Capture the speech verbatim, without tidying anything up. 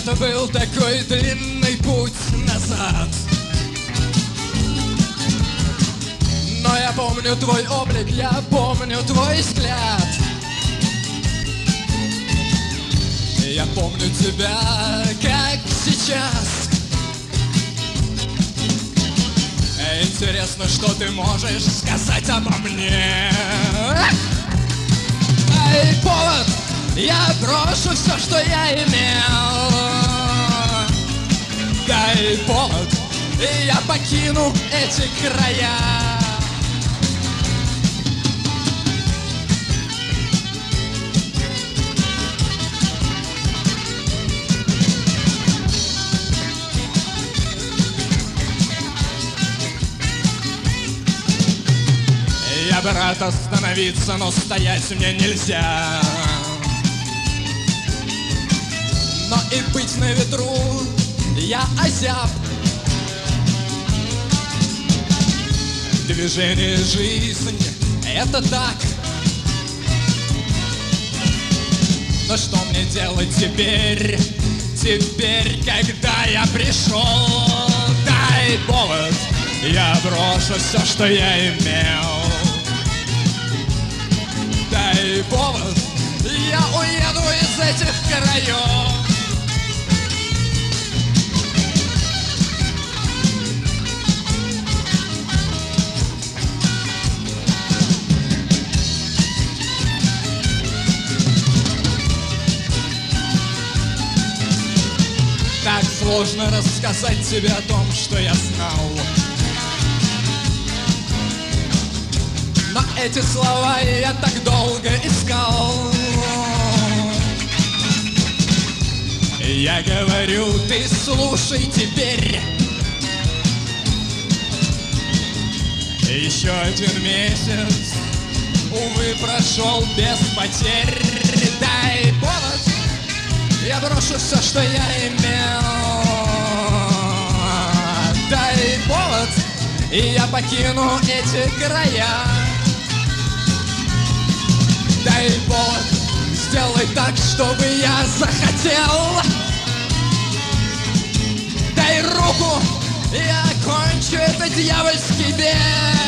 Это был такой длинный путь назад. Но я помню твой облик, я помню твой взгляд. Я помню тебя, как сейчас. Интересно, что ты можешь сказать обо мне? Дай повод, я брошу все, что я имел. Дай повод, и я покину эти края. Я бы рад остановиться, но стоять мне нельзя. Но и быть на ветру я озяб. Движение, жизнь — это так. Но что мне делать теперь? Теперь, когда я пришел? Дай повод, я брошу все, что я имел. Дай повод, я уеду из этих краев. Так сложно рассказать тебе о том, что я знал. Но эти слова я так долго искал. Я говорю, ты слушай теперь. Еще один месяц, увы, прошел без потерь. Дай повод, я брошу все, что я имел. Дай повод, и я покину эти края. Дай повод, сделай так, чтобы я захотел. Дай руку, я окончу этот дьявольский бег.